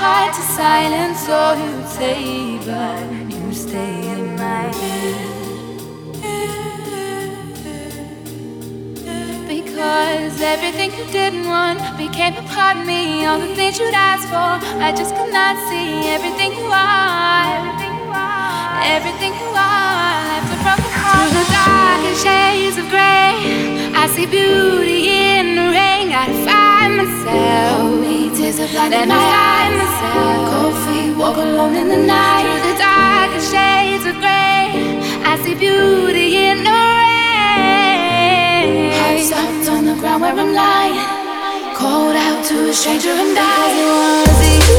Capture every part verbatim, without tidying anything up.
hard to silence or you say, but you stay in my head. Because everything you didn't want became a part of me. All the things you'd asked for, I just could not see. Everything you are, everything you are, left a broken heart. Through the darkest shades of grey, I see beauty in the rain. Gotta find myself. Hold me, tears of light in my eyes. Myself. Cold feet, walk alone in the night. Through the darkest shades of grey, I see beauty in the rain. Heart stopped on the ground where I'm lying. Called out to a stranger and died. It was you.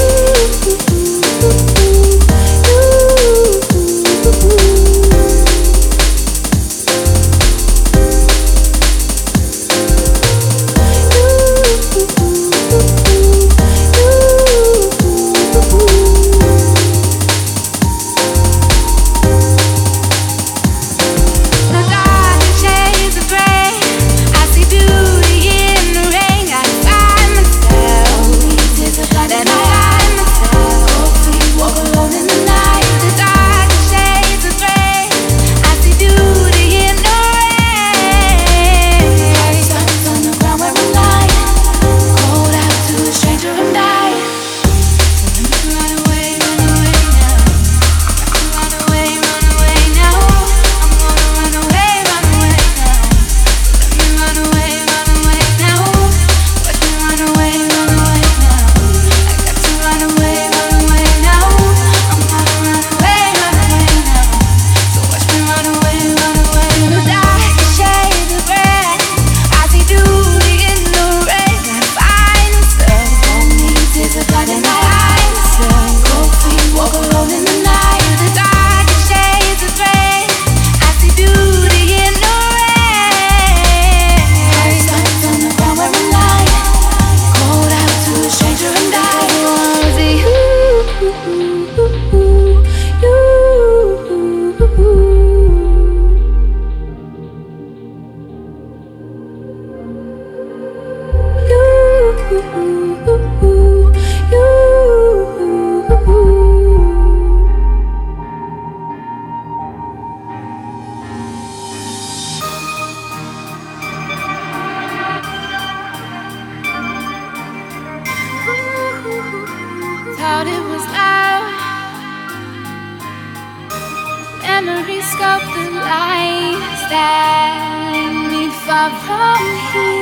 Thought it was love. Memories sculpt the lines that lead me far from here.